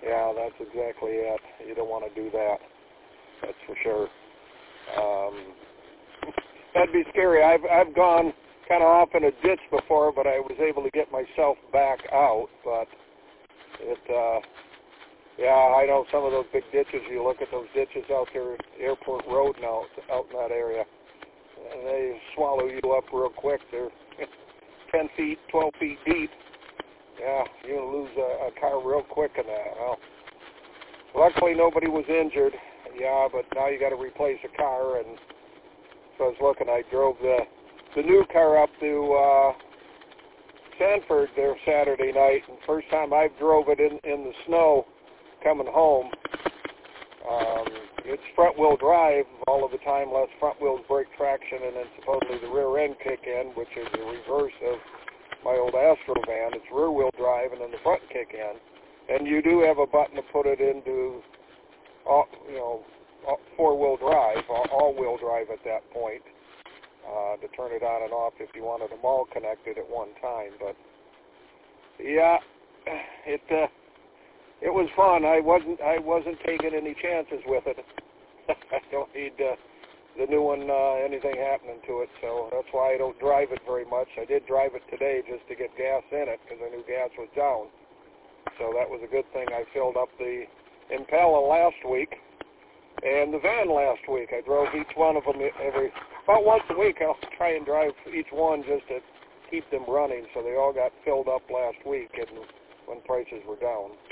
Yeah, that's exactly it. You don't want to do that. That's for sure. That'd be scary. I've gone kind of off in a ditch before, but I was able to get myself back out. But yeah, I know some of those big ditches. You look at those ditches out there, Airport Road now, out in that area, and they swallow you up real quick. They're 10 feet, 12 feet deep. Yeah, you lose a car real quick in that. Well, luckily nobody was injured. Yeah, but now you got to replace a car, and so I was looking. I drove the new car up to Sanford there Saturday night, and first time I've drove it in the snow coming home. It's front-wheel drive all of the time, less front wheels brake traction, and then supposedly the rear end kick in, which is the reverse of my old Astro van. It's rear-wheel drive and then the front kick in, and you do have a button to put it into, four-wheel drive, all-wheel drive at that point, to turn it on and off if you wanted them all connected at one time. But yeah, it was fun. I wasn't taking any chances with it. I don't need the new one, anything happening to it, so that's why I don't drive it very much. I did drive it today just to get gas in it because I knew gas was down. So that was a good thing. I filled up the Impala last week and the van last week. I drove each one of them about once a week. I'll try and drive each one just to keep them running, so they all got filled up last week and when prices were down.